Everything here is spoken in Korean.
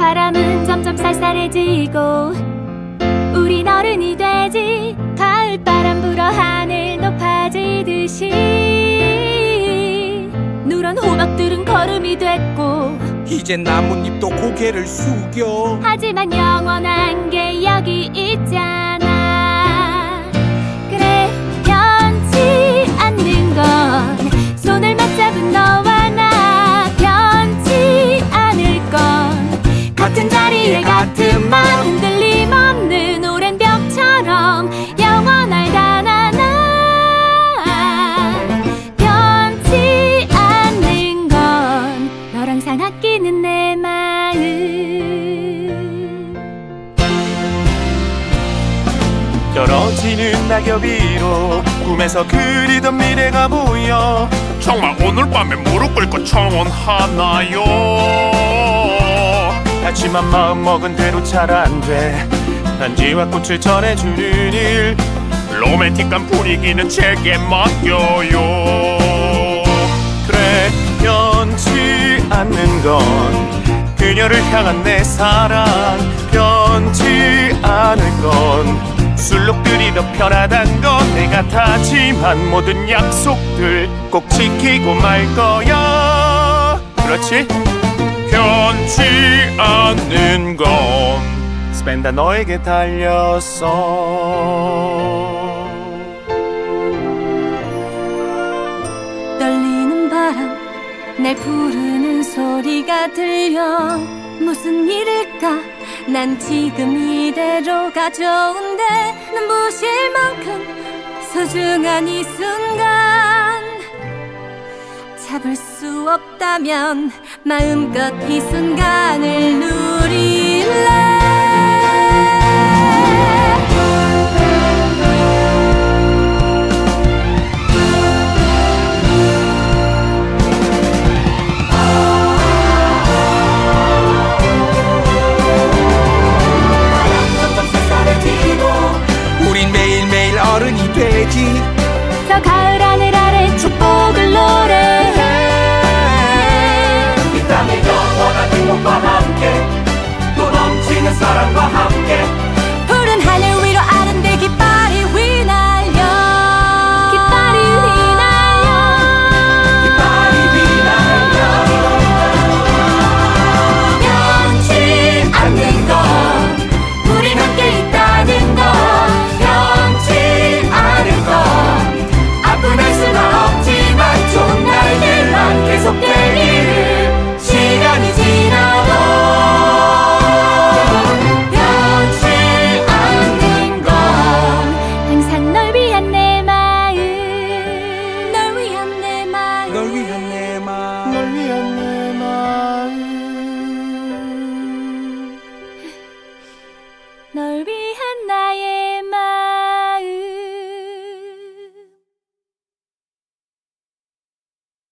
바람은 점점 쌀쌀해지고 우린 어른이 되지. 가을바람 불어 하늘 높아지듯이 누런 호박들은 거름이 됐고 이젠 나뭇잎도 고개를 숙여. 하지만 영원한 게 여기 있잖아. 그래, 변치 않는 건 손을 맞잡은 너와 나. 변치 않을 건 같은 자리에 같은 맘. 흔들림 없는 오랜 벽처럼 영원하다 나. 변치 않는 건 널 항상 아끼는 내 마음. 떨어지는 낙엽 위로 꿈에서 그리던 미래가 보여. 정말 오늘 밤에 무릎 꿇고 청혼하나요? 하지만 마음 먹은 대로 잘 안 돼. 반지와 꽃을 전해주는 일, 로맨틱한 분위기는 제게 맡겨요. 그래, 변치 않는 건 그녀를 향한 내 사랑. 변치 않을 건 술록들이 더 편하단 건. 내가 다짐한 모든 약속들 꼭 지키고 말 거야. 그렇지? 변치 않는 건 스펜다 너에게 달렸어. 떨리는 바람, 날 부르는 소리가 들려. 무슨 일일까? 난 지금 이대로가 좋은데 눈부실 만큼 소중한 이 순간 잡을 수 없다면 마음껏 이 순간을 누릴래. 우린 매일매일 어른이 되지. 저 가을 하늘 아래 축복을 노래해. 이 땅의 영원한 행복과 함께 또 넘치는 사랑과 함께 푸른 하늘 위로 아른대 깃발이 휘날려. 깃발이 휘날려. 깃발이 휘날려. 변치 않는 건 우린 함께 있다는 건. 변치 않을 건 아픔할 수가 없지만 좋은 날들만 계속되기를. 시간이 지나도 변치 않는 건 항상 널 위한 내 마음. 널 위한 내 마음. 널 위한 내 마음. 널 위한 내 마음. 널 위한